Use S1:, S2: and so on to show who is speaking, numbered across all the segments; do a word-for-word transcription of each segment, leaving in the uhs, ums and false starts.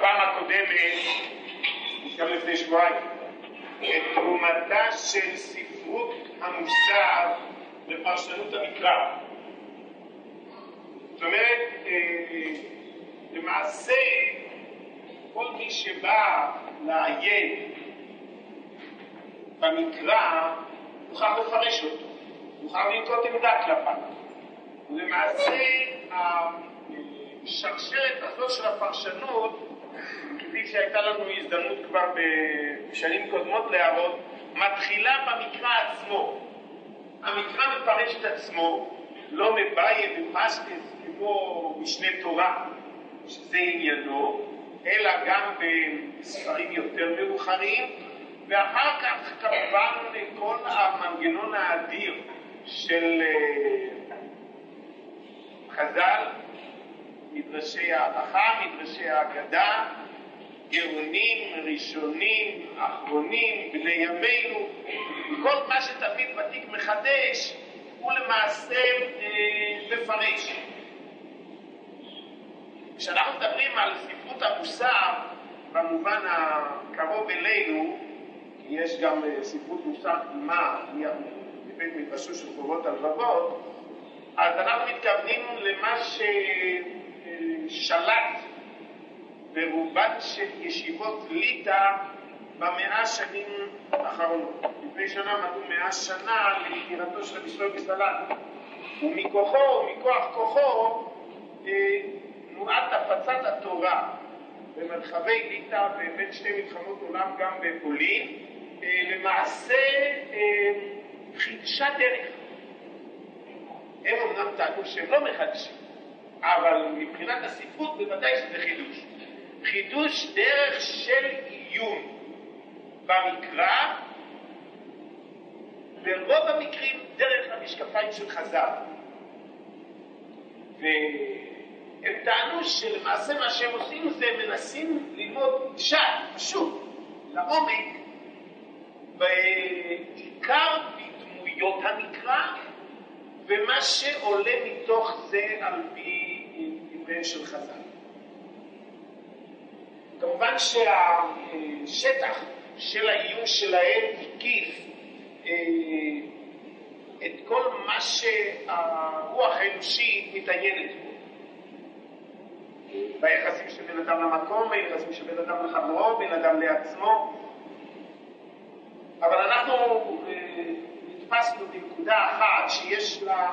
S1: בפעם הקודמת, גם לפני שבועיים, את תרומתה של ספרות המוסר לפרשנות המקרא. זאת אומרת, למעשה, כל מי שבא לעיין במקרא, מוכרח לפרש אותו, מוכרח לנקוט עמדה כלפיו. ולמעשה, השרשרת הזאת של הפרשנות, כפי שהייתה לנו הזדמנות כבר בשנים קודמות להראות, מתחילה במקרא עצמו. המקרא מפרש את עצמו, לא מבאי ופשטס כמו משנה תורה, שזה עניינו, אלא גם בספרים יותר מאוחרים, ואחר כך כמובן כל המנגנון האדיר של חז"ל, מדרשי ההלכה, מדרשי ההגדה, גאונים, ראשונים, אחרונים, בני ימינו, כל מה שתלמיד ותיק מחדש הוא למעשה אה, מפרש. כשאנחנו מדברים על ספרות המוסר במובן הקרוב אלינו, יש גם ספרות מוסר קדימה מבית מדרשו של חובות הלבבות, אז אנחנו מתכוונים למה ששלט ברובן של ישיבות ליטא במאה השנים האחרונות. לפני שנה מלאו מאה שנה לפטירתו של רבי שלמה מסלנט, ומכוחו ומכוח כוחו תנועת הפצת התורה במרחבי ליטא ובין שתי מלחמות עולם גם בפולין למעשה חידשה דרך. הם אומנם טענו שהם לא מחדשים, אבל מבחינת הספרות בוודאי שזה חידוש. חידוש דרך של עיון במקרא, ברוב המקרים דרך המשקפיים של חז"ל. והם טענו שלמעשה מה שהם עושים זה מנסים ללמוד פשט, פשוט, לעומק, בעיקר בדמויות המקרא, ומה שעולה מתוך זה על פי דבריהם של חז"ל. כמובן שהשטח של העיון שלהם הקיף את כל מה שהרוח האנושית מתעניינת בו. ביחסים של בן אדם למקום, ביחסים של בן אדם לחברו, בן אדם לעצמו. אבל אנחנו נתפסנו בנקודה אחת שיש לה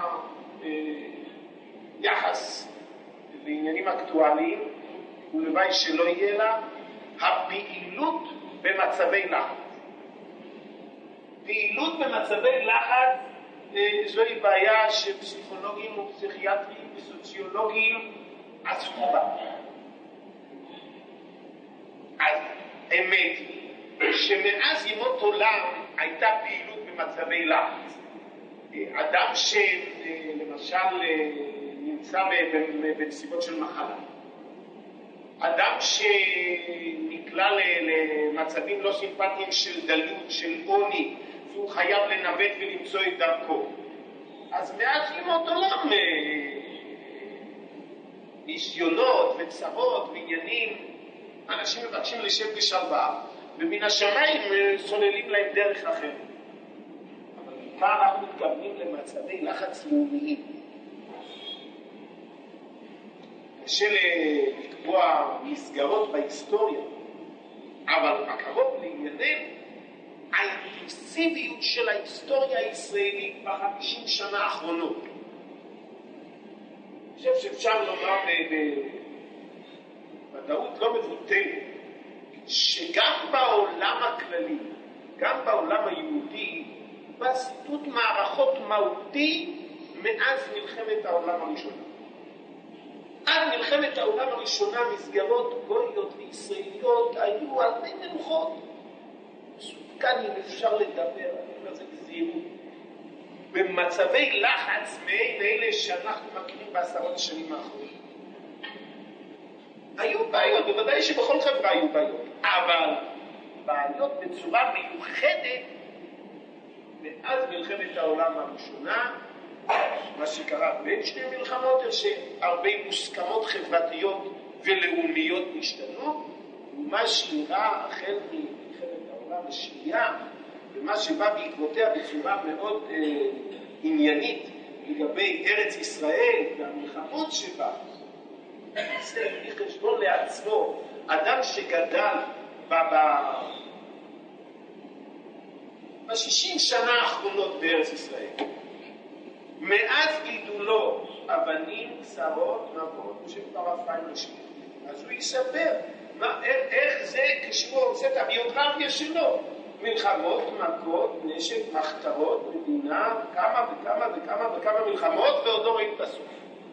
S1: יחס לעניינים אקטואליים, ולוואי שלא יהיה לה, הפעילות במצבי לחץ. פעילות במצבי לחץ זוהי בעיה שפסיכולוגים ופסיכיאטרים וסוציולוגים עסקו בה. אז אמת היא שמאז ימות עולם הייתה פעילות במצבי לחץ. אדם שלמשל נמצא בנסיבות של מחלה, אדם שנקלע למצבים לא סימפטיים של דלות, של עוני, והוא חייב לנווט ולמצוא את דרכו. אז מאז ימות עולם ניסיונות וצרות ועניינים, אנשים מבקשים לשב בשלווה, ומן השמיים סוללים להם דרך אחרת. אבל מה אנחנו מתכוונים למצבי לחץ לאומיים? קשה לקבוע מסגרות בהיסטוריה, אבל הקרוב לענייננו, האינטנסיביות של ההיסטוריה הישראלית בחמישים שנה האחרונות. אני חושב שאפשר לומר בוודאות לא מבוטלת, שגם בעולם הכללי, גם בעולם היהודי, בסיטוט מערכות מהותי מאז מלחמת העולם הראשונה. עד מלחמת העולם הראשונה מסגרות גויות וישראליות היו הרבה מנוחות. כאן אם אפשר לדבר, אני אומר זה בזהירות, במצבי לחץ מעין אלה שאנחנו מכירים בעשרות השנים האחרונות. היו בעיות, בוודאי שבכל חברה היו בעיות, אבל בעיות בצורה מיוחדת מאז מלחמת העולם הראשונה, מה שקרה בין שתי מלחמות, שהרבה מוסכמות חברתיות ולאומיות השתנו, ומה שאירע החל ממלחמת העולם השנייה, ומה שבא בעקבותיה בצורה מאוד אה, עניינית לגבי ארץ ישראל והמלחמות שבה, זה מחשבון לעצמו, אדם שגדל בשישים שנה האחרונות בארץ ישראל, מאז גידולו אבנים, קצרות, מכות, שכבר אף פעם נשאיר. אז הוא יספר מה, איך זה כשהוא עושה את הביוגרפיה שלו. מלחמות, מכות, נשק, מחתרות, מדינה, כמה וכמה וכמה וכמה מלחמות, ועוד לא ראית בסוף.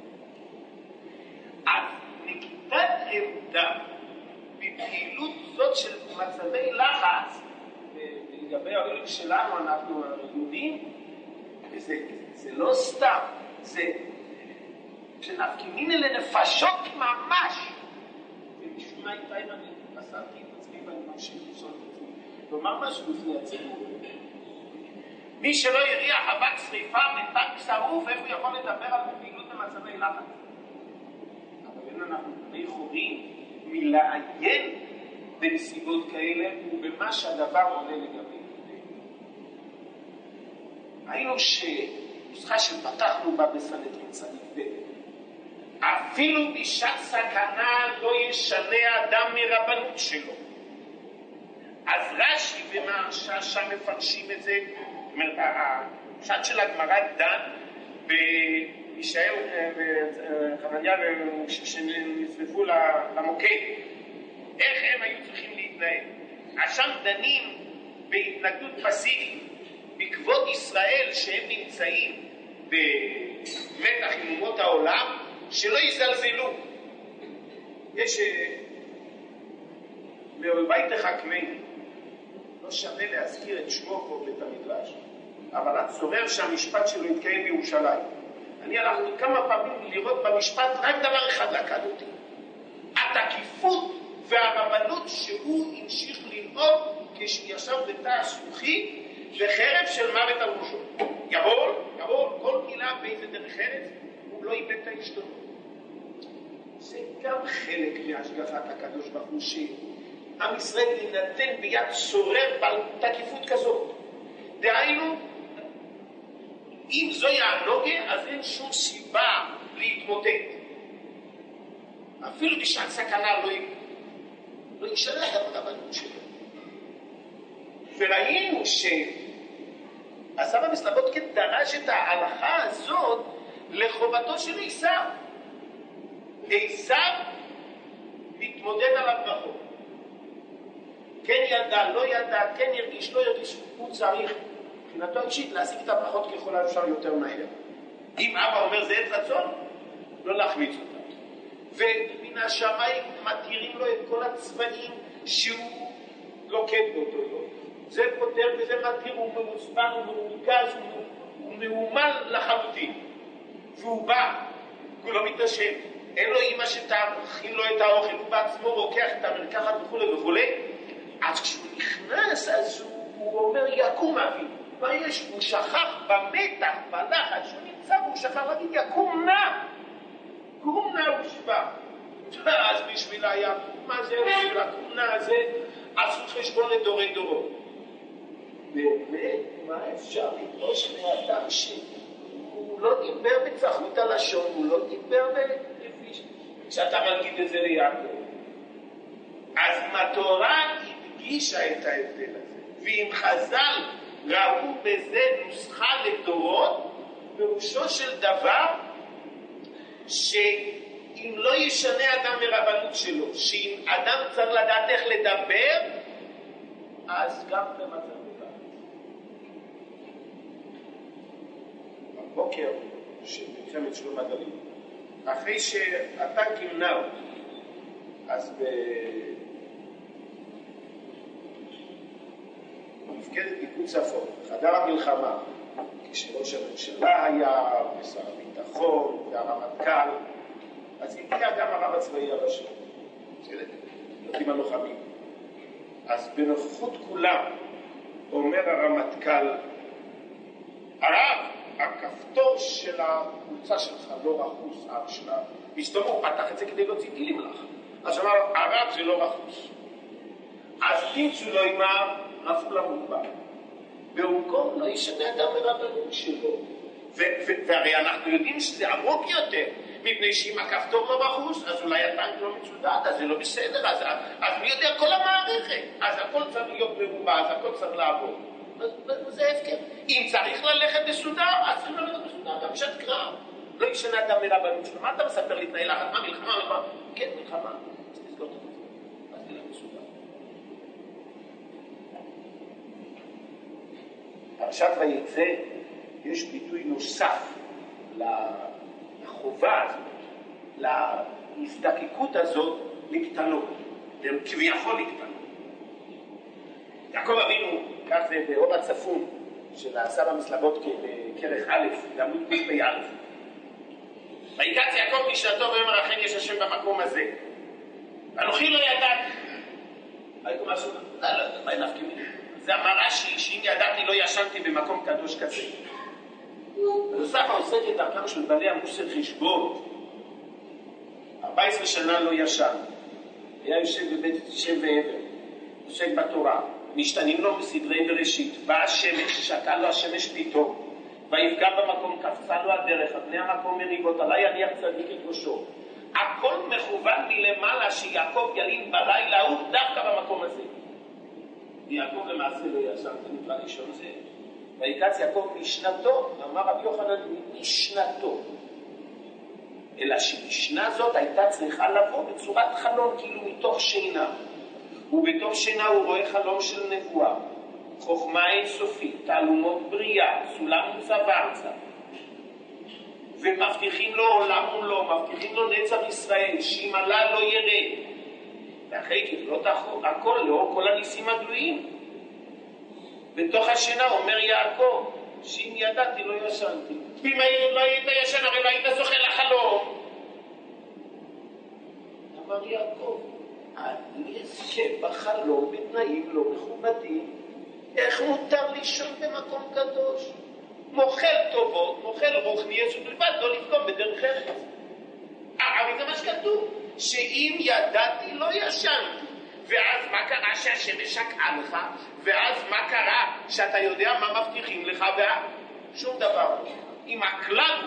S1: אז נקיטת עמדה בפעילות זאת של מצבי לחץ, לגבי העולים שלנו אנחנו יודעים, וזה זה לא סתם, זה שנפקימין אלה נפשות ממש. ומשום מה איתה אם אני עשיתי את עצמי ואני ממשיך לפסול את עצמי. לומר משהו לפני הציבור. מי שלא יריע אבק שריפה בטנק שרוף, איך הוא יכול לדבר על פעילות במצבי לחץ? אבל אין אנחנו בני חורים מלעיין בנסיבות כאלה ובמה שהדבר עולה לגבי. ראינו שנוסחה שפתחנו בה בסנהדרין צדיק ב', אפילו בשעת סכנה לא ישנה אדם מרבנות שלו. אז רש"י ומהרש"ש שם מפרשים את זה. הפשט של הגמרא דן בישעיהו וחנניה שנצרפו למוקד, איך הם היו צריכים להתנהג. אז שם דנים בהתנגדות פסיבית בכבוד ישראל שהם נמצאים במתח עם אומות העולם, שלא יזלזלו. יש מאויבי תחכמני, לא שווה להזכיר את שמו פה בית המדרש, אבל הצורר שהמשפט שלו יתקיים בירושלים. אני הלכתי כמה פעמים לראות במשפט, רק דבר אחד לקד אותי, התקיפות והרבנות שהוא המשיך לנהוג כשישב בתא הזכוכית וחרב של מוות על ראשו. יבול, יבול, כל מילה באיזה דרך ארץ, הוא לא איבד את ההשתנות. זה גם חלק מהשגחת הקדוש ברוך הוא, שעם ישראל יינתן ביד צורר בעל תקיפות כזאת. דהיינו, אם זוהי הנוגה, אז אין שום סיבה להתמוטט. אפילו בשעת סכנה לא, לא ישנה את הרבנות שלו. וראינו שהסבא מסלבודקין דרש את ההלכה הזאת לחובתו של עשיו. עשיו מתמודד על הברכות. כן ידע, לא ידע, כן ירגיש, לא ירגיש, הוא צריך מבחינתו אישית להשיג את הברכות ככל האפשר יותר מהר. אם אבא אומר זה עת רצון, לא להחמיץ אותה. ומן השמיים מתירים לו את כל הצבעים שהוא לוקד באותו יום. זה פותר וזה מתיר, הוא ממוספן, הוא מרוגז, הוא מאומן לחלוטין. והוא בא, הוא לא מתנשם, אין לו אמא שתאכיל לו את האוכל, הוא בעצמו רוקח את המרקחת וכו' וכו'. אז כשהוא נכנס, אז הוא, הוא אומר יקום אבי. מה יש? הוא שכח במתח, בלחץ, שהוא נמצא והוא שכח להגיד יקום נע. קום נע הוא שבא. אז בשביל היקום מה זה, בשביל הקום נע הזה, עשו חשבון לדורי דורות. באמת, מה אפשר לדרוש מאדם שהוא לא דיבר בצחות הלשון, הוא לא דיבר בלפיש, כשאתה מגיד את זה ליעקב. אז אם התורה הדגישה את ההבדל הזה, ואם חז"ל ראו בזה נוסחה לדורות, פירושו של דבר, שאם לא ישנה אדם מרבנות שלו, שאם אדם צריך לדעת איך לדבר, אז גם במצב בוקר של מלחמת שלום הגליל, אחרי שהטנקים נעו, אז במפקדת פיקוד צפון, חדר המלחמה, כשראש הממשלה היה, ושר הביטחון, והרמטכ"ל, אז הגיע גם הרב הצבאי הראשי, יודעים הלוחמים. אז בנוכחות כולם אומר הרמטכ"ל, הרב, הכפתור של הקבוצה שלך לא רחוס, אב שלה, מסתובב, הוא פתח את זה כדי להוציא טילים לך. אז אמר, הרב זה לא רחוס. אז תמצאו לו עם הרפול המוגבל. במקום לא ישנה אדם מרבנות שלו. והרי אנחנו יודעים שזה עמוק יותר, מפני שאם הכפתור לא בחוץ, אז אולי הטנק לא מצודד, אז זה לא בסדר, אז, אז מי יודע כל המערכת? אז הכל צריך להיות מרובה, אז הכל צריך לעבור. זה הפקר. אם צריך ללכת בסודר, אז צריך ללכת בסודר, גם שעת קרב. לא ישנה אדם מרבנות שלו. מה אתה מספר לי תנאי לחץ? מה, מלחמה, מלחמה? כן, מלחמה. אז תסגור את זה. אז תלך בסודר. פרשת ויצא, יש ביטוי נוסף לחובה הזאת, להזדקקות הזאת לקטנות, כביכול לקטנות. יעקב אבינו, כך זה באור הצפון של הסבא מסלבות בכרך א', בעמוד פ"א. ויקץ יעקב משנתו ואומר אכן יש השם במקום הזה. ואנוכי לא ידעתי. הייתי משהו, לא, לא, מה נפקי מיני? זה אמרה שאם ידעתי לא ישנתי במקום קדוש כזה. ונוסף העוסק את דרכם של בעלי המוסר חשבון. ארבע עשרה שנה לא ישן. היה יושב בבית שם ועבר. עוסק בתורה. משתנים לו בסדרי בראשית. באה השמש, שקע לו השמש פתאום. ויפגע במקום, קפצה לו הדרך. בני המקום מריבות, עלי יניח צדיק את ראשו. הכל מכוון מלמעלה שיעקב ילין בלילה הוא דווקא במקום הזה. יעקב למעשה לא ישן, זה נקרא לישון זה. ויקץ יעקב משנתו, אמר רבי יוחנן משנתו. אלא שמשנה זאת הייתה צריכה לבוא בצורת חלום, כאילו מתוך שינה. ובתוך שינה הוא רואה חלום של נבואה. חוכמה אינסופית, תעלומות בריאה, סולם מוצב ארצה. ומבטיחים לו עולם מולו, מבטיחים לו נצח ישראל, שאם עלה לא ירד. ואחרי כבלות הכל, לאור כל הניסים הגלויים. בתוך השינה אומר יעקב, שאם ידעתי לא ישנתי. ואם לא היית ישן, הרי לא היית זוכה לחלום. אמר יעקב, אני אזכה בחלום בתנאים לא מכובדים. איך מותר לישון במקום קדוש? מוכל טובות, מוכל רוחני, יסוד בלבד, לא לפגום בדרך ארץ. אבל זה מה שכתוב, שאם ידעתי לא ישנתי. ואז מה קרה שהשמש שקעה לך? ואז מה קרה שאתה יודע מה מבטיחים לך? ושום דבר. אם הכלל,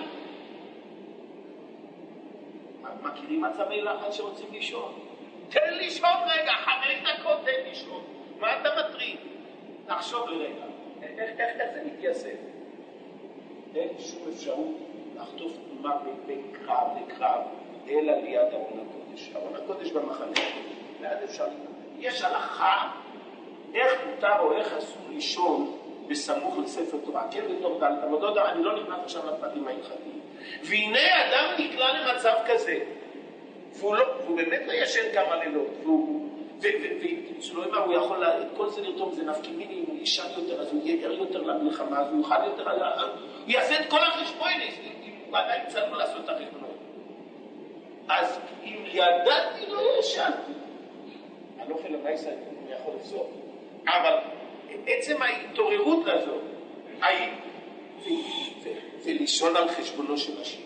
S1: מכירים מצבי לחץ שרוצים לישון? תן לישון רגע, חמש דקות תן לישון. מה אתה מטריד? תחשוב לרגע, איך, איך, איך זה מתייסף? אין שום אפשרות לחטוף תנומה בין קרב לקרב, אלא ליד ארון הקודש. ארון הקודש במחנה, ליד אפשר להתנדב. יש הלכה, איך מותר או איך אסור לישון בסמוך לספר תורה, כן בתור דלת, אבל לא יודע, אני לא נכנס עכשיו לפרטים ההלכתיים. והנה אדם נקלע למצב כזה, והוא, לא, והוא באמת לא ישן כמה לילות, והוא... ואצלו אם הוא יכול את כל זה לרתום, זה נפקימיני, אם הוא ישן יותר, אז הוא יהיה ער יותר למלחמה, אז הוא יוכל יותר, הוא יעשה את כל החשבונות, אם הוא עדיין צריך לו לעשות את החשבונות. אז אם ידעתי לא ישנתי, אני לא יכול למייסה, אני יכול לפסוק. אבל עצם ההתעוררות לזו, זה לישון על חשבונו של השני.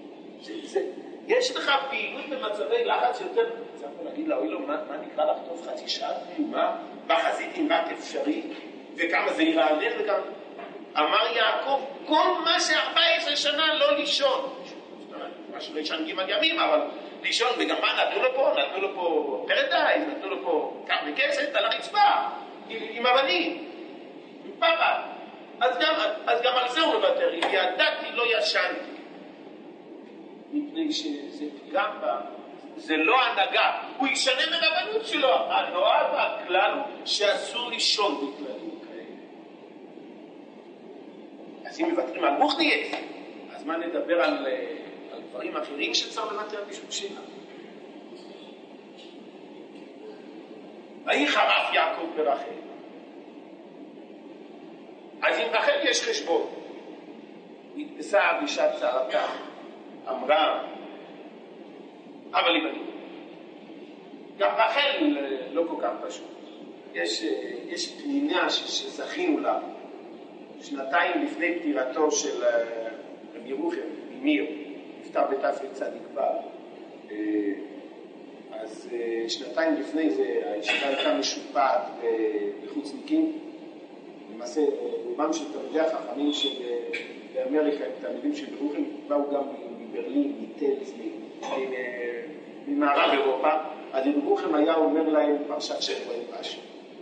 S1: יש לך פעילות במצבי לחץ יותר, צריך להגיד לה, אוי לו, מה, מה נקרא לחטוף חצי שעה תנומה בחזית עם רק אפשרי, וכמה זה ירענן וגם... אמר יעקב, כל מה שארבע עשרה שנה לא לישון. מה שלא ישן גימל ימים, אבל לישון, וגם מה נתנו לו פה? נתנו לו פה פרדייז, נתנו לו פה כך וכסת על הרצפה, עם, עם אבנים, עם פחד. אז גם, אז גם על זה הוא מוותר, אם ידעתי לא ישנתי. מפני שזה פגם בה, זה לא הנהגה, הוא ישנה מרבנות שלו, הנועד הכלל הוא שאסור לישון בכללים כאלה. אז אם מבטרים על רוחניאס, אז מה נדבר על, על דברים אחרים שצריך לוותר בשביל שינה? ויהי חרף יעקב ברחל. אז עם רחל יש חשבון. נתפסה בשעת צערתה. אמרה, אבל אם אני... גם רחל לא כל כך פשוט. יש, יש פנינה שזכינו לה, שנתיים לפני פטירתו של רבי ירוחם, ממיר, נפטר בתפרי צדיק בר. אז שנתיים לפני זה הישיבה הייתה משופעת בחוצניקים. למעשה, רובם של תלמידי החכמים שבאמריקה, תלמידים של ברוכם, באו גם מברלין, מטלס, ממערב אירופה. אז ברוכם היה אומר להם פרשת שבוע עם משהו.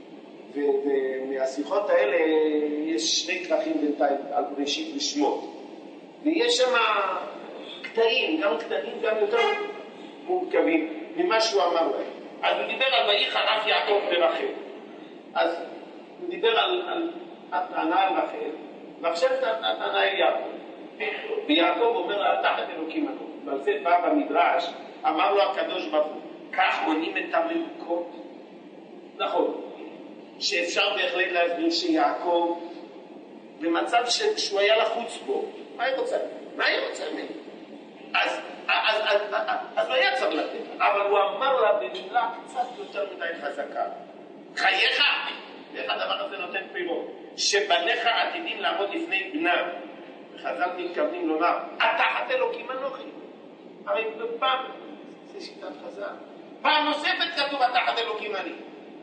S1: ומהשיחות האלה יש שני כרכים בינתיים על בראשית ושמות. ויש שם קטעים, גם קטעים, גם יותר מורכבים ממה שהוא אמר להם. אז הוא דיבר על ויחר אף יעקב ברחל. אז הוא דיבר על, על הטענה על רחל, ועכשיו הטענה על יעקב. ויעקב אומר לה, תחת אלוקים אנו. ועל זה בא במדרש, אמר לו הקדוש ברוך הוא, כך מונים את המלוכות. נכון, שאפשר בהחלט להסביר שיעקב, במצב שהוא היה לחוץ בו, מה היא רוצה? מה היא רוצה ממנו? אז, אז, אז, אז, אז הוא היה צריך לתת, אבל הוא אמר לה במילה קצת יותר מדי חזקה. חייך, איך הדבר הזה נותן פירות? שבניך עתידים לעמוד לפני בנם. וחז"ל מתכוונים לומר, התחת אלוקים אנוכי. הרי בפעם, זה שיטת חז"ל. פעם נוספת כתוב התחת אלוקים אני,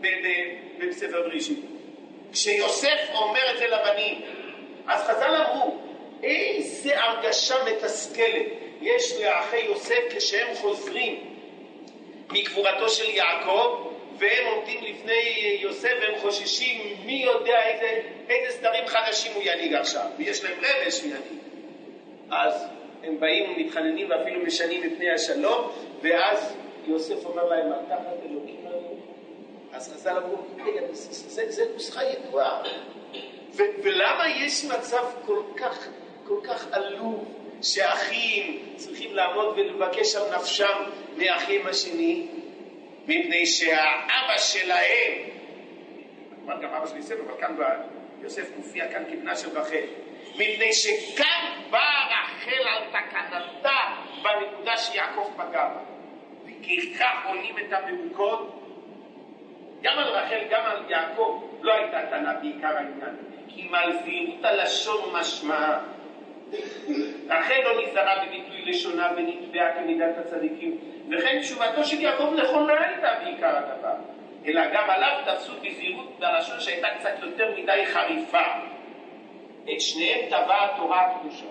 S1: בספר בראשית. כשיוסף אומר את זה לבנים, אז חז"ל אמרו, איזה הרגשה מתסכלת יש לאחי יוסף כשהם חוזרים מקבורתו של יעקב, והם עומדים לפני יוסף והם חוששים מי יודע איזה, איזה סדרים חדשים הוא ינהיג עכשיו, ויש להם רמז שהוא ינהיג. אז הם באים ומתחננים ואפילו משנים מפני השלום, ואז יוסף אומר להם, תחת אלוקים אני. אז חז"ל אמרו, זה נוסחה ידועה. ולמה יש מצב כל כך, כל כך עלוב, שאחים צריכים לעמוד ולבקש על נפשם מאחים השני? מפני שהאבא שלהם, כמובן גם אבא של יוסף, אבל כאן יוסף מופיע כאן כבנה של רחל, מפני שכאן באה רחל על תקנתה בנקודה שיעקב פגע בה, וכך עונים את המעוקות. גם על רחל, גם על יעקב לא הייתה טענה בעיקר העניין, כי מלזירות הלשון משמע. רחל לא נזהרה בביטוי לשונה ונתבעה כמידת הצדיקים, וכן תשובתו של יעקב נכונה הייתה בעיקר הדבר, אלא גם עליו תפסו בזהירות בלשון שהייתה קצת יותר מדי חריפה. את שניהם טבעה התורה הקדושה.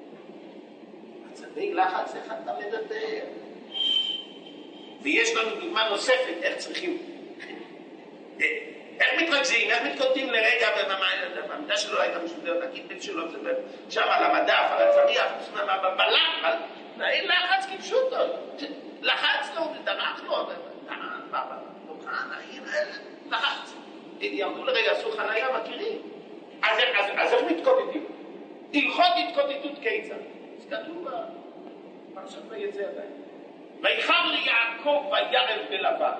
S1: מצבי לחץ איך אתה מדבר? ויש לנו דוגמה נוספת איך צריכים, איך מתרכזים, איך מתקוטים לרגע במעמדה שלו הייתה משודרת, הכיתת שלו, שם על המדף, על הצריח, בלחץ, אין לחץ כפשוטו, לחץ לו, דרך לו, לחץ, ירדו לרגע, עשו חניה, מכירים. אז איך מתקוטטים? הלכות התקוטטות קיצר. אז כתוב בפרשת ויצא עדיין. ויחר ליעקב וירב בלבן.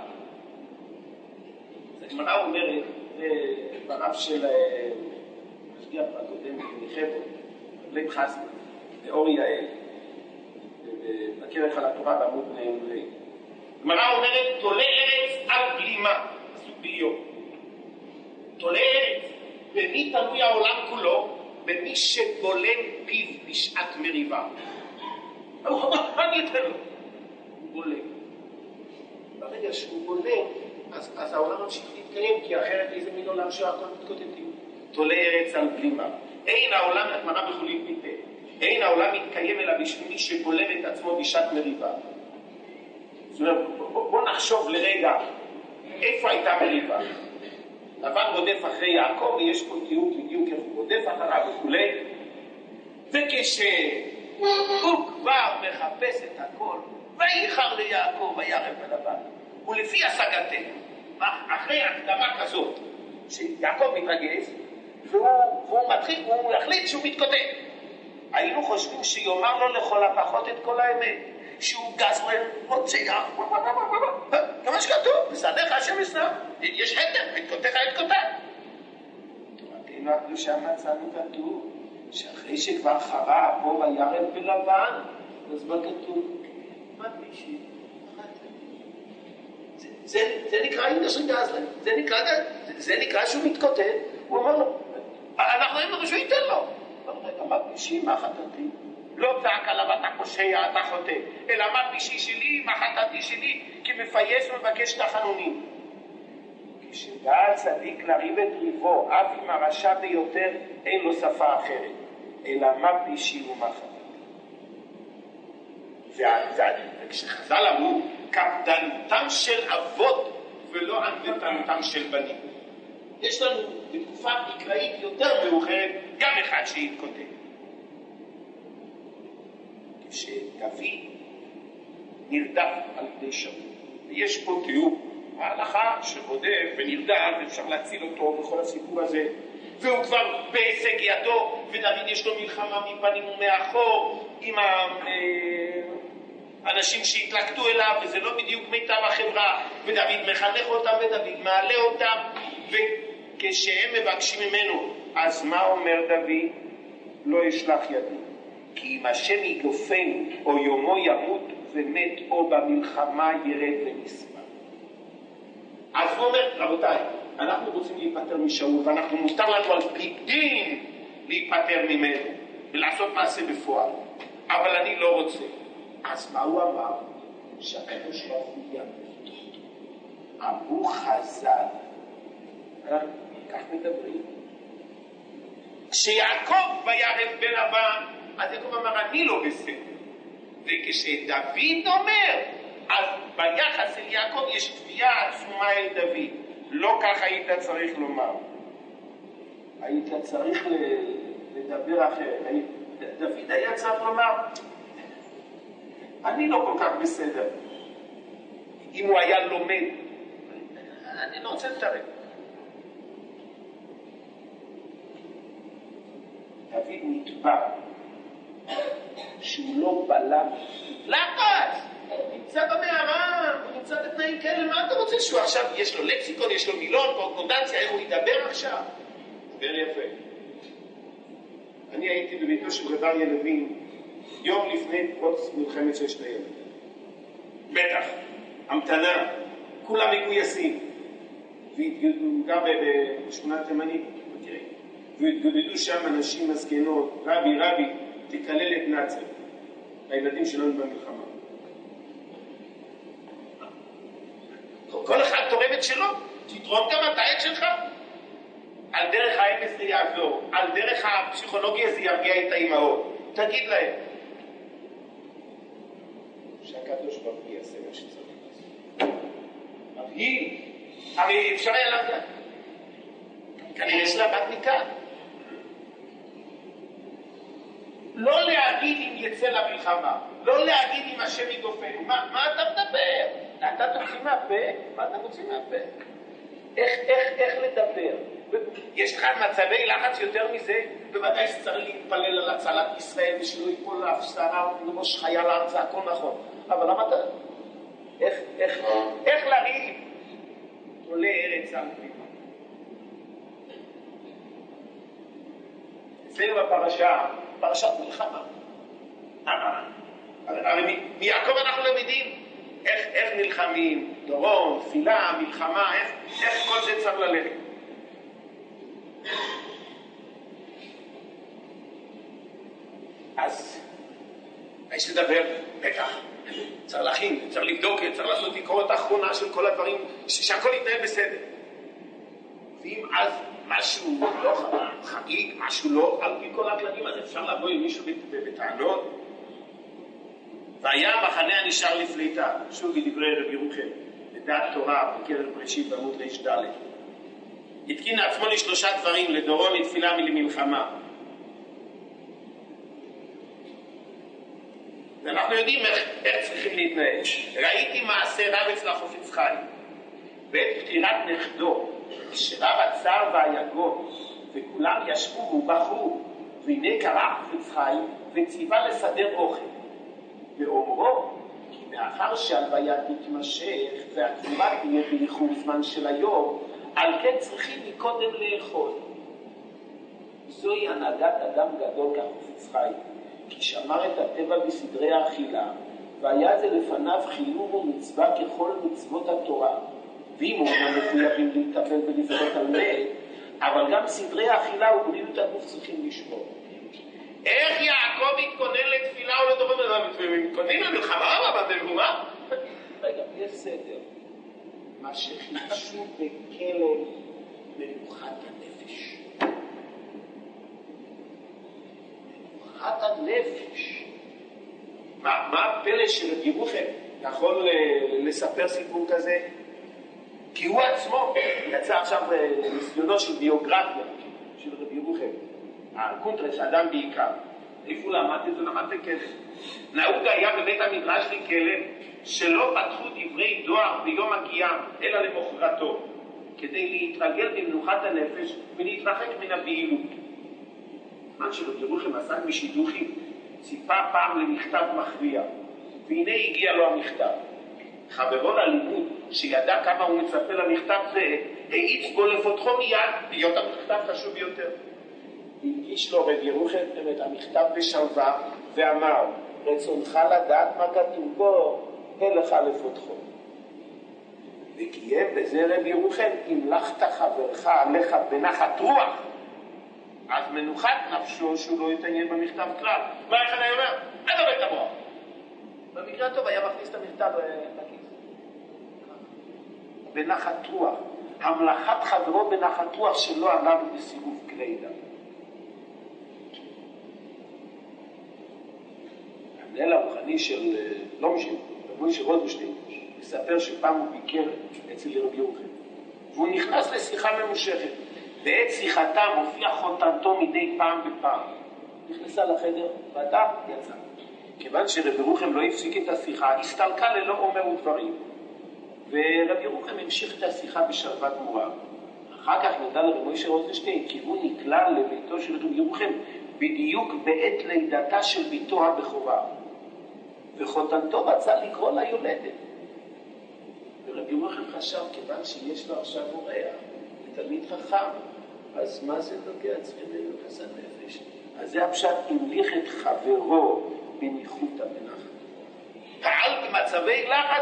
S1: הגמרא אומרת, ברב של משגיח הקודם, מחברון, בן חסן, באור יעל, בכרך על התורה בעמוד נעולי. הגמרא אומרת, תולה ארץ על גלימה, עשו ביום. תולה ארץ, במי תלוי העולם כולו? במי שבולם פיו בשעת מריבה. אני אתן לו. הוא בולם. ברגע שהוא בולם, אז, אז העולם ממשיך להתקיים, כי אחרת איזה מין עולם שהכל מתקוטטים. תולה ארץ על גלימה. אין העולם, הגמרא בחולין פיתה, אין העולם מתקיים אלא בשביל מי שבולם את עצמו בשעת מריבה. זאת אומרת, בוא, בוא נחשוב לרגע, איפה הייתה מריבה? לבן רודף אחרי יעקב, ויש פה תיאור בדיוק איך הוא רודף אחריו וכולי, וכשהוא כבר מחפש את הכל, ויחר ליעקב וירב בלבן. ולפי השגתנו, אחרי הקדמה כזאת, שיעקב מתרגז, והוא, והוא מתחיל, הוא יחליט שהוא מתקוטט. היינו חושבים שיאמר לו לכל הפחות את כל האמת, שהוא גזרן רוצח, כמה שכתוב, בסדך השם ישנם, יש הדר, מתקוטך התקוטט. תורתנו הקדושה מצאנו כתוב, שאחרי שכבר חרה פה וירב בלבן, אז מה כתוב? מה מישהי? זה, זה נקרא אינגש גזלן, זה נקרא, זה נקרא שהוא מתקוטט. הוא אומר לו, אנחנו היינו שהוא ייתן לו. אמר בישי, מה חטאתי? לא צעק עליו אתה פושע, אתה חוטא, אלא אמר בישי שלי, מה חטאתי שלי? כי מפייס ומבקש תחנונים. כשבא צדיק לריב את ריבו, אף אם הרשע ביותר אין לו שפה אחרת, אלא מה פלישי ומה חטא. וכשחז"ל אמרו, קפדנותם של אבות ולא ענוותנותם של בנים. יש לנו בתקופה מקראית יותר מאוחרת גם אחד שהתכותב. כשדוד נרדף על ידי שאול, ויש פה תיאור ההלכה שרודף ונרדף, אפשר להציל אותו בכל הסיפור הזה, והוא כבר בהישג ידו, ודוד יש לו מלחמה מפנים ומאחור עם האנשים שהתלקטו אליו, וזה לא בדיוק מיטב החברה, ודוד מחנך אותם ודוד מעלה אותם, וכשהם מבקשים ממנו, אז מה אומר דוד? לא ישלח ידי, כי אם השם יגופנו או יומו ימות ומת או במלחמה ירד ונספה. אז הוא אומר, רבותיי, אנחנו רוצים להיפטר משאול, ואנחנו מותר לנו על פי דין להיפטר ממנו ולעשות מעשה בפועל, אבל אני לא רוצה. אז מה הוא אמר? שהקדוש ברוך הוא ימות. אמרו חז"ל, כך מדברים, כשיעקב וירד בן לבן, אז יעקב אמר אני לא בסדר, וכשדוד אומר, אז ביחס אל יעקב יש תביעה עצומה אל דוד. לא כך היית צריך לומר, היית צריך לדבר אחרת. דוד היה צריך לומר אני לא כל כך בסדר. אם הוא היה לומד, אני לא רוצה לתרם. דוד נתבע שהוא לא בלם לחץ, נמצא במערה, הוא נמצא בתנאים כאלה, מה אתה רוצה שהוא עכשיו, יש לו לקסיקון, יש לו מילון, קורקונדנציה, איך הוא ידבר עכשיו? דבר יפה. אני הייתי בביתו של רב אריה לוין יום לפני פרוץ מלחמת ששת הימים. בטח, המתנה, כולם מגויסים, והוא גר בשכונה תימנית, והתגודדו שם אנשים מסכנות, רבי רבי תקלל את נאצר, הילדים שלנו במלחמה. כל אחד תורם את שלו, תתרום גם את העת שלך. על דרך האמס זה יעזור, על דרך הפסיכולוגיה זה ירגיע את האימהות. תגיד להם שהקדוש ברוך הוא יעשה מה שצריך לעשות. מבהיל, הרי אפשר היה לדעת, כנראה יש לה בת מכאן. לא להגיד אם יצא למלחמה, לא להגיד אם השם יגופנו. מה, מה אתה מדבר? אתה תוציא מהפה? מה אתה מוציא מהפה? איך, איך, איך לדבר? יש לך מצבי לחץ יותר מזה? בוודאי שצריך להתפלל על הצלת ישראל ושלא ייפול לאף שערה וראש חייל הארץ, זה הכל נכון. אבל למה אתה... איך, איך, איך לריב? עולה ארץ על פי. אצלנו בפרשה, פרשת מלחמה. הרי מיעקב אנחנו למדים איך, איך נלחמים, דורון, תפילה, מלחמה, איך, איך כל זה צריך ללכת. אז יש לדבר, בטח, צריך להכין, צריך לבדוק, צריך לעשות ביקורת האחרונה של כל הדברים, שהכל יתנהל בסדר. ואם אז משהו לא חגיג, משהו לא, על פי כל הכללים, אז אפשר לבוא עם מישהו בטענות. והיה המחנה הנשאר לפליטה, שוב בדברי רבי ירוחם, בדעת תורה, בקרב בראשית בעמוד רש ד'. התקין עצמו לשלושה דברים, לדורון, לתפילה ולמלחמה. ואנחנו יודעים איך, איך צריכים להתנהל. ראיתי מעשה רב אצל החפץ חיים, בעת פטירת נכדו, כשרב הצער והיגון, וכולם ישבו ובכו, והנה קרא חפץ חיים, וציווה לסדר אוכל. ואומרו, כי מאחר שהלוויה תתמשך, והקבורה תהיה באיחור זמן של היום, על כן צריכים מקודם לאכול. זוהי הנהגת אדם גדול כחפץ חיים, כי שמר את הטבע בסדרי האכילה, והיה זה לפניו חיוב ומצווה ככל מצוות התורה. ואם אומנם מחויבים להתאבל ולבדות על מת, אבל גם סדרי האכילה ובריאות הגוף צריכים לשמור. איך יעקב התכונן לתפילה או לדורון? הם מתכוננים למלחמה, אבל במהומה? רגע, יש סדר. מה שחידשו בכלם מנוחת הנפש. מנוחת הנפש. מה, מה הפלא של גירוכם? אתה יכול לספר סיפור כזה? כי הוא עצמו יצא עכשיו לניסיונו של ביוגרפיה של רבי ירוחם. הקונטרס, אדם בעיקר. איפה הוא למד את זה? למד בכלם. נהוג היה בבית המדרש לכלם שלא פתחו דברי דואר ביום הגייה אלא למחרתו, כדי להתרגל במנוחת הנפש ולהתרחק מן הבהילות. זמן שרבי ירוחם עסק בשידוכים, ציפה פעם למכתב מכריע, והנה הגיע לו המכתב. חברו ללימוד, שידע כמה הוא מצפה למכתב זה, האיץ בו לפותחו מיד, להיות המכתב חשוב יותר. הגיש לו רבי ירוחם את המכתב בשלווה, ואמר, רצונך לדעת מה כתוב בו, הלך לפותחו. וקיים בזה רבי ירוחם, אם לכת חברך עליך בנחת רוח, אז מנוחת נפשו שהוא לא יתעניין במכתב כלל. מה איך אני אומר? אין לו בית המוח. במקרה הטוב היה מכניס את המכתב לכיס. בנחת רוח. המלאכת חברו בנחת רוח שלא עליו בסיבוב כלידה. המנהל הרוחני של לא משנה, רבי של רודנשטיין, מספר שפעם הוא ביקר אצל רבי ירוחם. והוא נכנס לשיחה ממושכת. בעת שיחתם הופיע חותנתו מדי פעם בפעם. נכנסה לחדר, ואתה יצא. כיוון שרבי ירוחם לא הפסיק את השיחה, הסתלקה ללא אומר ודברים. ורבי ירוחם המשיך את השיחה בשלווה גמורה. אחר כך נודע לרבי משה רוזנשטיין כי הוא נקלע לביתו של רבי ירוחם בדיוק בעת לידתה של ביתו הבכורה. וחותנתו רצה לקרוא לה יולדת. ורבי ירוחם חשב, כיוון שיש לו עכשיו אורח, תלמיד חכם, אז מה זה נוגע צריכים ללוחס הנפש? אז זה הפשט המליך את חברו בניחותא בנחת. פעל במצבי לחץ,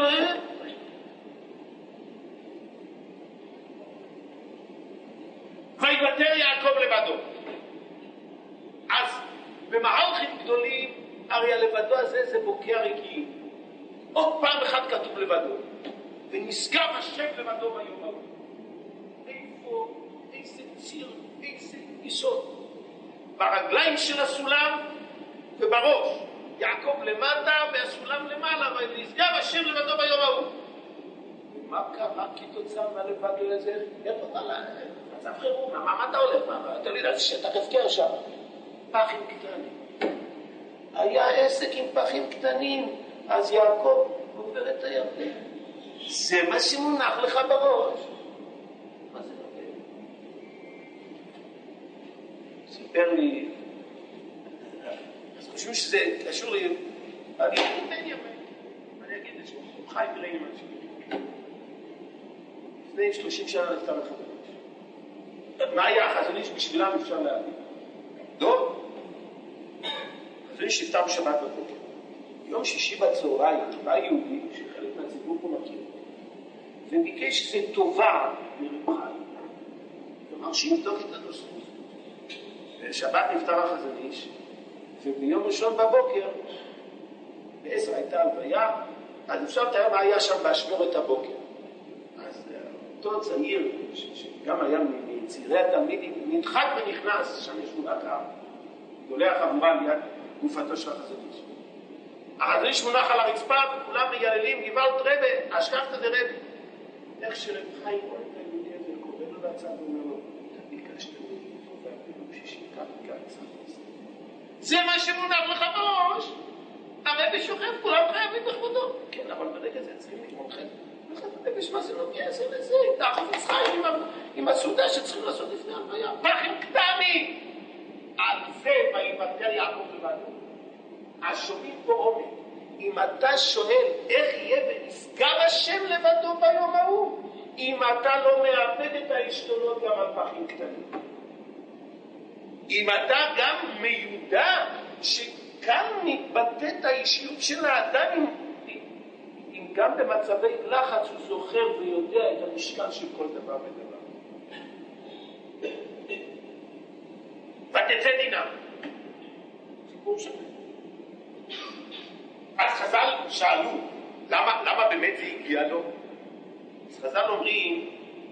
S1: ויוותר יעקב לבדו. אז במהלכים גדולים, הרי הלבדו הזה זה בוקע רגיל. עוד פעם אחת כתוב לבדו. ונשגב השם לבדו ביום ההוא. איפה, איזה ציר, איזה יסוד. ברגליים של הסולם ובראש. יעקב למטה והסולם למעלה, ונשגב השם לבדו ביום ההוא. ומה קרה כתוצאה מהלבדו הזה? איפה אתה לה? מצב חירום, מה אתה הולך? אתה לא יודע שאתה הפקר שם. פחים קטנים. היה עסק עם פחים קטנים, אז יעקב עובר את הירדן. זה מה שמונח לך בראש. מה זה נוגע? סיפר לי, אז חושבים שזה קשור לי, אני אתן ימי, אני אגיד את זה, הוא חי מראי משהו. לפני שלושים שנה נפטר לך בראש. מה היה החזון איש בשבילם אפשר להגיד? לא? החזון איש נפטר בשבת בבוקר. יום שישי בצהריים, בא יהודי, שחלק מהציבור פה מכיר, וביקש שזה טובה מרב חיים. כלומר, שיבדוק את הנושא. בשבת נפטר החזון איש, וביום ראשון בבוקר, בעשר הייתה הלוויה, אז אפשר לתאר מה היה שם באשמורת הבוקר. אז אותו צעיר, שגם היה מיצירי התלמידים, נדחק ונכנס, שם ישבו רק גדולי החבורה ליד גופתו של החזון איש. החזון איש מונח על הרצפה, וכולם מייללים, גבעת רבה, אשכחת זה רבה. איך שרב חיים רואה את היהודי הזה, קורא לו להצעה ואומר לו, אתה ביקשת לי טובה ביום שישי, כך וכך צחק. זה מה שמונח לך בראש. הרבי שוכב, כולם חייבים לכבודו. כן, אבל ברגע זה צריכים להתמודכם. הרבי שמה זה נוגע זה לזה, את החפץ חיים עם הסעודה שצריכים לעשות לפני הלוויה. פחים קטנים! על זה ויוותר יעקב לבדו. אז שומעים פה עומק. אם אתה שואל איך יהיה ונשגב השם לבדו ביום ההוא, אם אתה לא מאבד את העשתונות גם על פחים קטנים. אם אתה גם מיודע שכאן מתבטאת האישיות של האדם, אם גם במצבי לחץ הוא זוכר ויודע את המשקל של כל דבר ודבר. ותצא דינה. סיפור שונה. אז חז"ל שאלו, למה, למה באמת זה הגיע לו? אז חז"ל אומרים,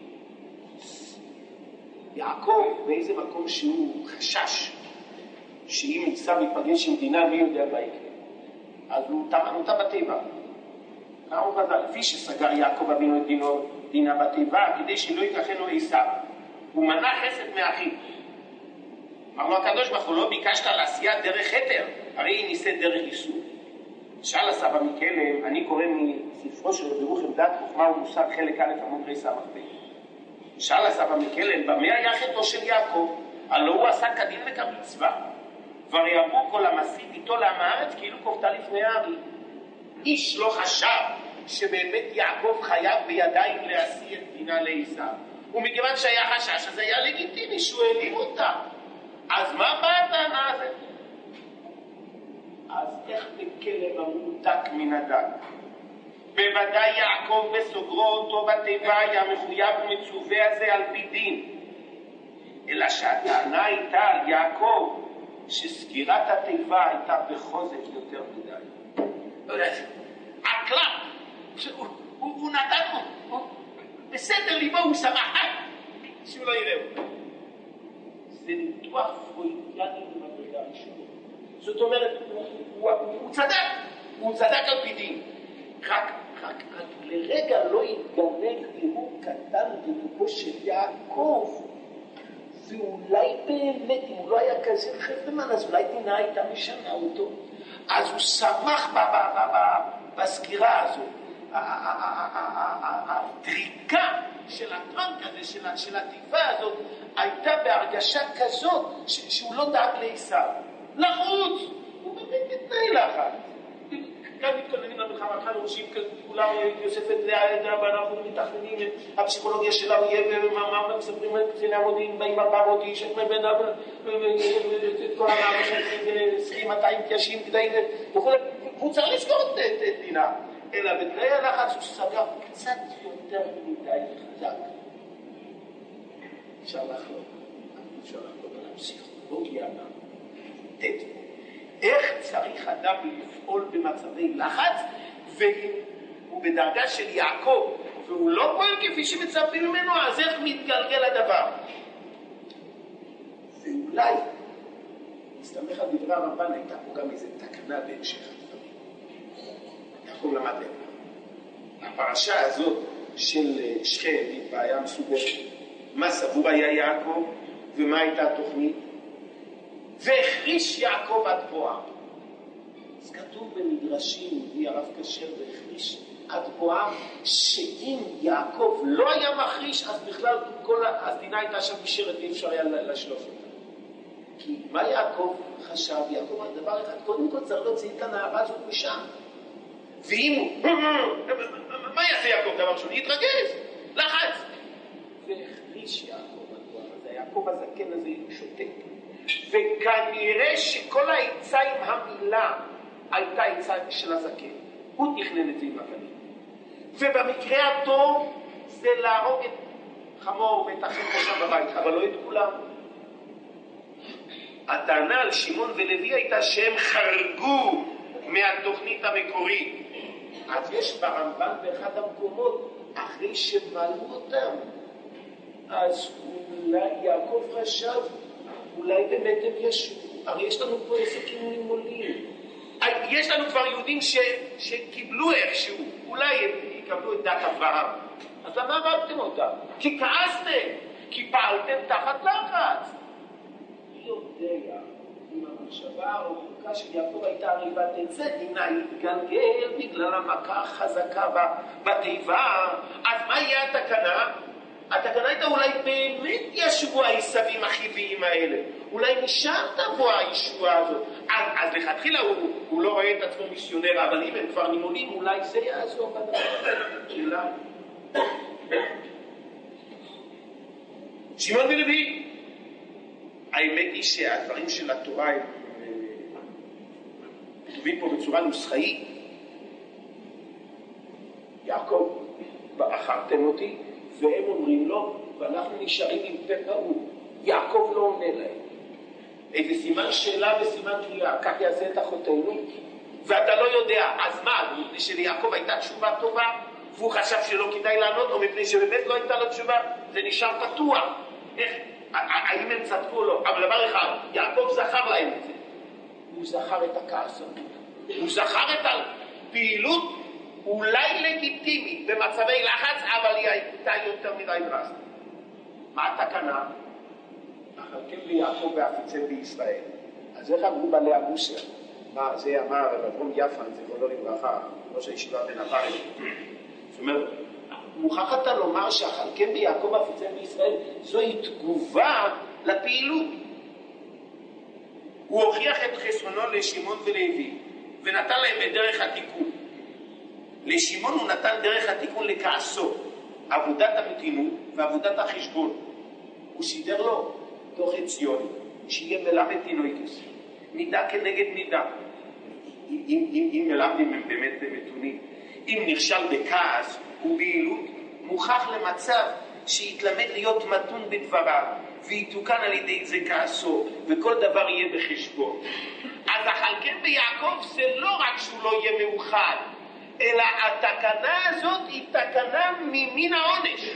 S1: יעקב באיזה מקום שהוא חשש שאם עשיו ייפגש עם דינה מי יודע מה יקרה, אז הוא טמן אותה בטבע. אמרו חז"ל, לפי שסגר יעקב אבינו את דינו, דינה בטבע כדי שלא ייתכן לו עשיו, הוא מנע חסד מאחיו. אמר לו הקדוש ברוך הוא, לא ביקשת לעשיית דרך חטר, הרי היא ניסית דרך איסור. שאל הסבא מקלם, אני קורא מספרו של רבי רוחם דת חוכמה ומוסר חלק א' עמוד ר' סמך ב'. שאל הסבא מקלם, במה היה חטאו של יעקב? הלא הוא עשה כדין וכמצווה, והרי אמרו כל המסית איתו לעם הארץ כאילו כופתה לפני הארי. איש לא חשב שבאמת יעקב חייב בידיים להשיא את דינה לעשיו, ומכיוון שהיה חשש אז היה לגיטימי שהוא העלים אותה. אז מה באה הטענה הזאת? אז איך בכלב אמרו דק מן הדק? בוודאי יעקב בסוגרו אותו בתיבה היה מחויב ומצווה הזה על פי דין, אלא שהטענה הייתה על יעקב שסגירת התיבה הייתה בחוזק יותר מדי. הקלף הוא, הוא, הוא נתן הוא, הוא, בסדר ליבו הוא שמח שהוא לא יראה אותו. זה ניתוח פרוידיאני במדרגה ראשונה. זאת אומרת, הוא, הוא, הוא צדק, הוא צדק על פי דין. רק, רק, רק לרגע לא יתגנב דימום קטן בליבו של יעקב, ואולי באמת, אם הוא לא היה כזה חפרמן, אז אולי דינה הייתה משנה אותו. אז הוא שמח בסגירה הזו. הדריקה של הטרנק הזה, של התיבה הזאת, הייתה בהרגשה כזאת שהוא לא דאג לעשיו. לחוץ, הוא באמת מתנהל לחץ. כאן מתכוננים למלחמה, כאן ראשים כולם, יוספת ואנחנו מתכננים, הפסיכולוגיה שלה יהיה, ומה מספרים את קציני המודיעין, באים ארבע מאות איש, את כל המערכת, עשרים מאתיים תיישים כדי, והוא צריך לסגור את דינה. אלא בתנאי הלחץ הוא סגר קצת יותר מדי חזק. אפשר לחלוק, אפשר לחלוק על הפסיכולוגיה, איך צריך אדם לפעול במצבי לחץ, והוא בדרגה של יעקב, והוא לא פועל כפי שמצפים ממנו, אז איך מתגלגל הדבר? ואולי, מסתמך על דברי הרמב"ן, הייתה פה גם איזו תקנה בהמשך הדברים. יעקב למד לב. הפרשה הזאת של שכם היא בעיה מסובכת. מה סבור היה יעקב, ומה הייתה התוכנית? והחריש יעקב עד בואה. אז כתוב במדרשים, מביא הרב כשר והחריש עד בואה, שאם יעקב לא היה מחריש, אז בכלל כל הדינה הייתה שם נשארת ואי אפשר היה לשלוף אותה. כי מה יעקב חשב? יעקב היה דבר אחד, קודם כל צריך להוציא את הנערה הזאת משם. ואם הוא, מה יעשה יעקב דבר ראשון? יתרגז, לחץ. והחריש יעקב עד בואה, אז יעקב הזקן הזה שותק. וכנראה שכל העצה עם המילה הייתה עצה של הזקן. הוא תכנן את זה עם הפנים. ובמקרה הטוב זה להרוג את חמור ואת אחים שם בבית, אבל לא את כולם. הטענה על שמעון ולוי הייתה שהם חרגו מהתוכנית המקורית. אז יש ברמב"ן באחד המקומות, אחרי שמלאו אותם, אז אולי יעקב חשב, אולי באמת הם ישו. הרי יש לנו פה איזה כינויים עולים. יש לנו כבר יהודים ש, שקיבלו איכשהו, אולי הם יקבלו את דת אברהם. אז למה הרגתם אותם? כי כעסתם, כי פעלתם תחת לחץ. מי יודע אם המחשבה הרחוקה של יעקב הייתה הריבת את זה, דינה התגלגל בגלל המכה החזקה בתיבה. אז מה יהיה התקנה? התקנה הייתה אולי באמת ישבו העשבים החיביים האלה. אולי נשאר תבוא הישועה הזאת. אז, אז לכתחילה הוא, הוא לא רואה את עצמו מיסיונר, אבל אם הם כבר נימונים, אולי זה יעזור בדבר הזה. אולי. שמעון ולוי. האמת היא שהדברים של התורה הם כתובים פה בצורה נוסחאית. יעקב, בחרתם אותי, והם אומרים לו, ואנחנו נשארים עם פה פעול. יעקב לא עונה להם. איזה סימן שאלה וסימן קריאה, כך יעשה את אחותנו. ואתה לא יודע, אז מה, מפני שליעקב הייתה תשובה טובה, והוא חשב שלא כדאי לענות, או מפני שבאמת לא הייתה לו תשובה, זה נשאר פתוח. איך, האם הם צדקו או לא? אבל דבר אחד, יעקב זכר להם את זה. הוא זכר את הכעס, הוא זכר את הפעילות אולי לגיטימית במצבי לחץ, אבל היא הייתה יותר מדי דרסטית. מה התקנה? החלקים ליעקב ואפיצם בישראל. אז איך אמרו בעלי הבוסר? מה זה אמר אברהם יפן, זה לא לברכה, ראש הישיבה בן הפעם. זאת אומרת, מוכרח אתה לומר שהחלקים ביעקב ואפיצם בישראל זוהי תגובה לפעילות. הוא הוכיח את חסרונו לשמעון ולוי ונתן להם את דרך התיקון. לשמעון הוא נתן דרך התיקון לכעסו, עבודת המתינות ועבודת החשבון. הוא סידר לו תוך עציון שיהיה מלמד תינוקס, מידה כנגד מידה. אם, אם, אם מלמדים הם באמת מתונים, אם נכשל בכעס ובעילות, מוכח למצב שיתלמד להיות מתון בדבריו ויתוקן על ידי זה כעסו, וכל דבר יהיה בחשבון. אז החלקם ביעקב זה לא רק שהוא לא יהיה מאוחד, אלא התקנה הזאת היא תקנה ממין העונש,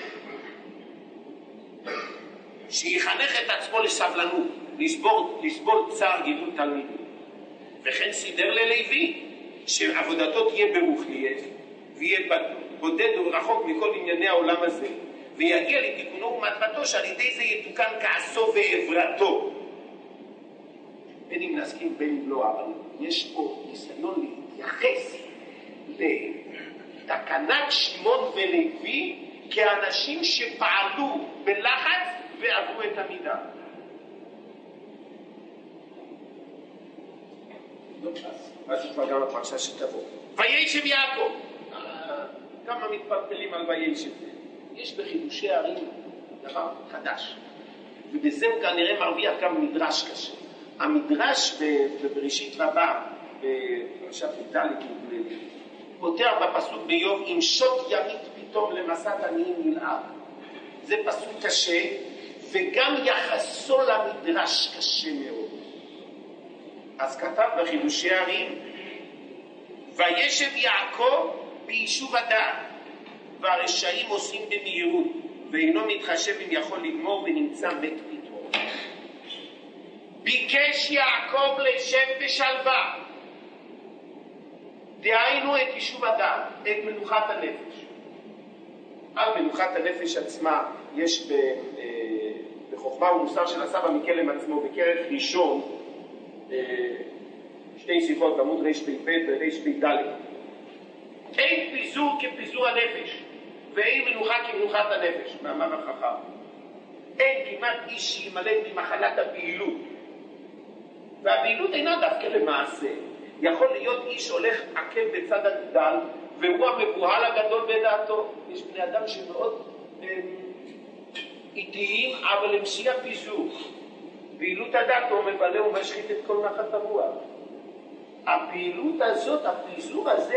S1: שיחנך את עצמו לסבלנות, לסבור, לסבול צער גידול תלמידים. וכן סידר ללוי שעבודתו תהיה ברוכליאס, ויהיה בודד ורחוק מכל ענייני העולם הזה, ויגיע לתיקונו ומטרתו שעל ידי זה יתוקן כעסו ועברתו. בין אם נסכים בין אם לא, אבל יש פה ניסיון להתייחס לתקנת שמעון ולוי כאנשים שפעלו בלחץ ועברו את המידה. אז כבר גם הפרשה שתבוא. וישב יעקב. כמה מתפלפלים על וישב. יש בחידושי הערים דבר חדש, ובזה הוא כנראה מרוויח גם מדרש קשה. המדרש בבראשית רבה, בפרשת ויטלית, פותר בפסוק באיוב, אם שוט ימית פתאום למסת עניים נלעג. זה פסוק קשה, וגם יחסו למדרש קשה מאוד. אז כתב בחידושי הערים, וישב יעקב ביישוב הדעת, והרשעים עושים במהירות, ואינו מתחשב אם יכול לגמור ונמצא מת פתאום. ביקש יעקב לשב בשלווה, דהיינו את יישוב הדעת, את מנוחת הנפש. על מנוחת הנפש עצמה יש בחוכמה ומוסר של הסבא מקלם עצמו בכרך ראשון שתי שיחות בעמוד רפ"ב ורפ"ד. אין פיזור כפיזור הנפש, ואין מנוחה כמנוחת הנפש, מאמר החכם. אין כמעט איש שימלט ממחלת הפעילות, והפעילות אינה דווקא למעשה. יכול להיות איש הולך עקב בצד הגדל, והוא המבוהל הגדול בדעתו. יש בני אדם שמאוד איטיים, אבל הם שיא הפיזור. פעילות הדעת הוא מבלה ומשחית את כל נחת הרוח. הפעילות הזאת, הפיזור הזה,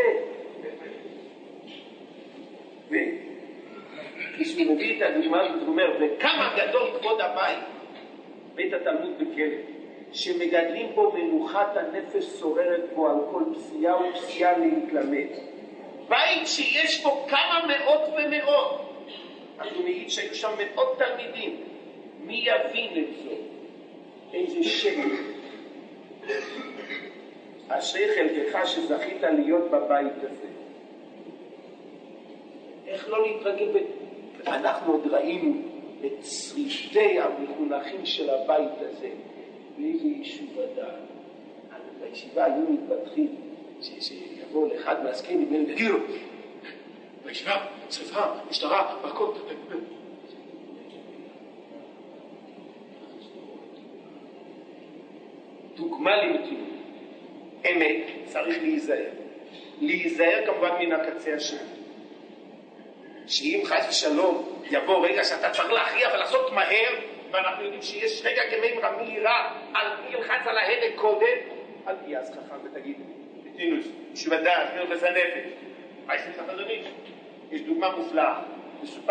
S1: וכשהוא מביא את הדוגמה הזאת, הוא אומר, וכמה גדול כבוד הבית, בית התלמוד בכלא, שמגדלים בו מנוחת הנפש שוררת בו על כל פסיעה ופסיעה להתלמד. בית שיש בו כמה מאות ומאות, אז הוא מעיד שהיו שם מאות תלמידים. מי יבין את זה? איזה שקט. אשרי חלקך שזכית להיות בבית הזה. איך לא להתרגל? אנחנו עוד ראינו את שרידי המחונכים של הבית הזה. באיזה יישוב הדעת. בישיבה היו מתבטחים שיבוא לאחד מהזקנים נדמה לי ויגידו לו, בישיבה, שריפה, משטרה, מכות. דוגמה למתינות. אמת, צריך להיזהר. להיזהר כמובן מן הקצה השני. שאם חס ושלום יבוא רגע שאתה צריך להכריע ולעשות מהר, ואנחנו יודעים שיש רגע כמימרה מהירה, על מי ילחץ על ההדק קודם, אל תהיה אז חכם ותגיד, מתינוס, יישוב הדעת, מרבס הנפש. מה יש לך חזון איש? יש דוגמה מופלאה, מסופר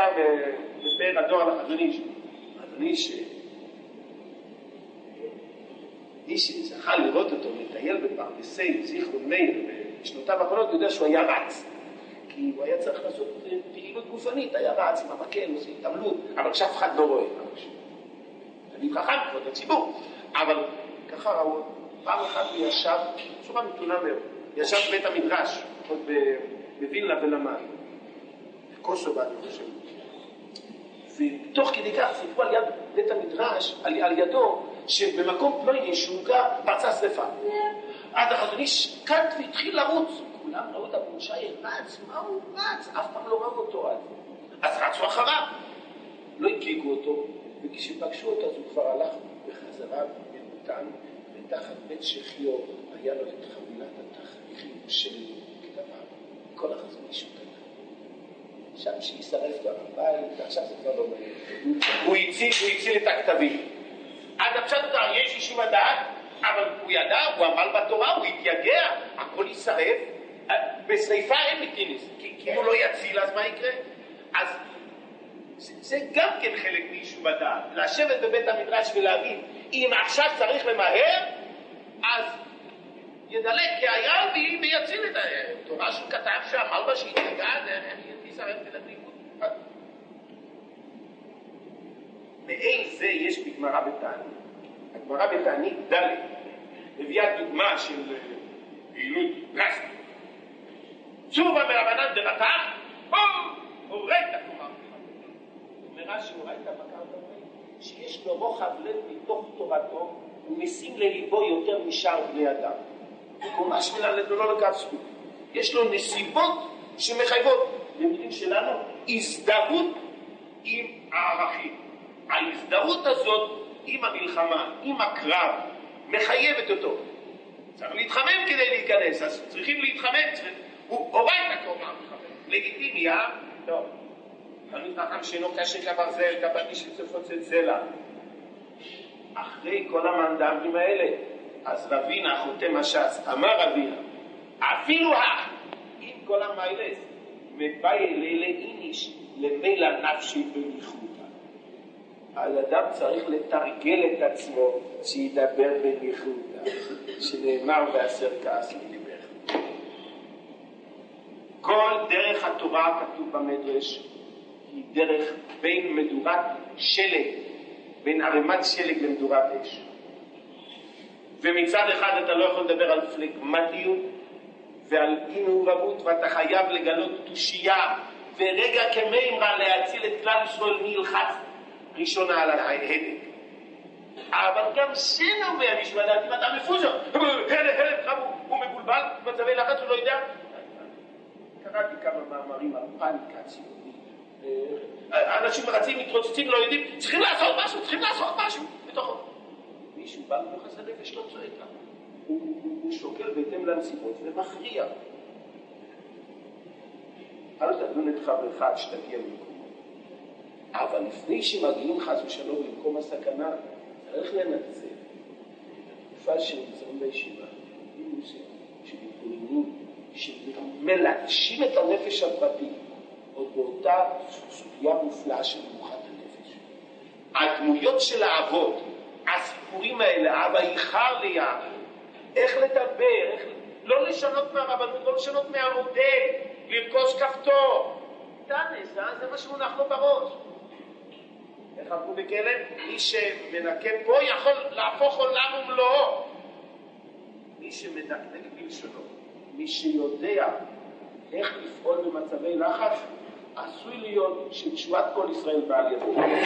S1: בפאר הדור על החזון איש. חזון איש מי שזכה לראות אותו מטייל בפרדסי זיכרון מאיר בשנותיו האחרונות יודע שהוא היה רץ, כי הוא היה צריך לעשות פעילות גופנית, היה רץ עם המקל, עושה התעמלות, אבל כשאף אחד לא רואה. אני חכם כבוד הציבור, אבל ככה הוא פעם אחת הוא ישב, שורה מתונה מאוד, ישב בבית המדרש, עוד בווילנה ולמד, קוסובה אני חושב, ותוך כדי כך סיפרו על יד בית המדרש, על, על ידו, שבמקום פלויני שהוא גר פרצה שרפה. אז החזון איש קט והתחיל לרוץ, כולם ראו את אבו משיח רץ, מה הוא רץ? אף פעם לא ראו אותו אז. אז רצו אחריו, לא הדליקו אותו, וכשפגשו אותו אז הוא כבר הלך בחזרה במותן, ותחת בית שחיו היה לו את חבילת התחריכים של כתביו. כל החזון איש הוא קטן. שם שישרף כבר הבית, ועכשיו זה כבר לא מעניין. הוא הציל, הוא הציל את הכתבים. אז הפשט הוא דבר, יש אישים הדעת, אבל הוא ידע, הוא עמל בתורה, הוא התייגע, הכל יישרף. בשריפה אין מתינס, כי, כי הוא לא יציל, אז מה יקרה? אז זה, זה גם כן חלק מאישום בדעת, לשבת בבית המדרש ולהגיד, אם עכשיו צריך למהר, אז ידלק כהייל ויציל את התורה שהוא כתב שם, על מה שהתייגע, תישרף תדליקות. מאין זה יש בגמרא בתענית. הגמרא בתענית ד' מביאה דוגמה של פעילות פלסטית. צובה מרבנן דרתח, או הורית תורה. אומרה שהורית בקר דברי, שיש לו רוחב לב מתוך תורתו, הוא משים לליבו יותר משאר בני אדם. הוא ממש מלמד לו לקו זכות. יש לו נסיבות שמחייבות, במילים שלנו, הזדהות עם הערכים. ההזדהות הזאת עם המלחמה, עם הקרב, מחייבת אותו. צריך להתחמם כדי להיכנס, אז צריכים להתחמם, צריכים... הוא הוריד את הקורמה, לגיטימי, אה? לא. חנות נחם שאינו קשה כברזל, כבני שצפוצת סלע. אחרי כל המנדמים האלה, אז רבינה, חותם הש"ס, אמר רבינה, אפילו האח, עם כל המיילס, מבאי לילה איניש, למילה נפשי בניחותה. האדם צריך לתרגל את עצמו שידבר בניחותה, שנאמר ועשר כעס מלבך. כל דרך התורה כתוב במדרש היא דרך בין מדורת שלג, בין ערימת שלג למדורת אש. ומצד אחד אתה לא יכול לדבר על פלגמטיות ועל אי מעורבות, ואתה חייב לגלות תושייה ורגע כמימרה להציל את כלל ישראל מלחץ ראשונה על ההדק. אבל גם שנה אומר מישהו לדעת, אם אתה מפוזר, הלם, הלם, חבו, הוא מבולבל, מצבי לחץ, הוא לא יודע. קראתי כמה מאמרים על פאניקה ציונית. אנשים רצים, מתרוצצים, לא יודעים, צריכים לעשות משהו, צריכים לעשות משהו. בתוכו. מישהו בא מתוך הנפש, לא צועק לה. הוא שוקל בהתאם לנסיבות ומכריע. אל תדון את חברך עד שתגיע למקום. אבל לפני שמגיעים חס ושלום למקום הסכנה, צריך לנצל תקופה שנמצאים בישיבה, שמתבוננים, שמלטשים את הנפש הפרטית, עוד באותה סוגיה מופלאה של מנוחת הנפש. הדמויות של האבות, הסיפורים האלה, אבא איחר ליד, איך לדבר, איך... לא לשנות מהרבנות, לא לשנות מהמודל, לרכוש כפתור. תנס, זה מה שמונח לו בראש. איך אמרו בכלם? מי שמנקה פה יכול להפוך עולם ומלואו. מי שמדקדק בלשונו, מי שיודע איך לפעול במצבי לחץ, עשוי להיות שתשועת כל ישראל בעל ידו.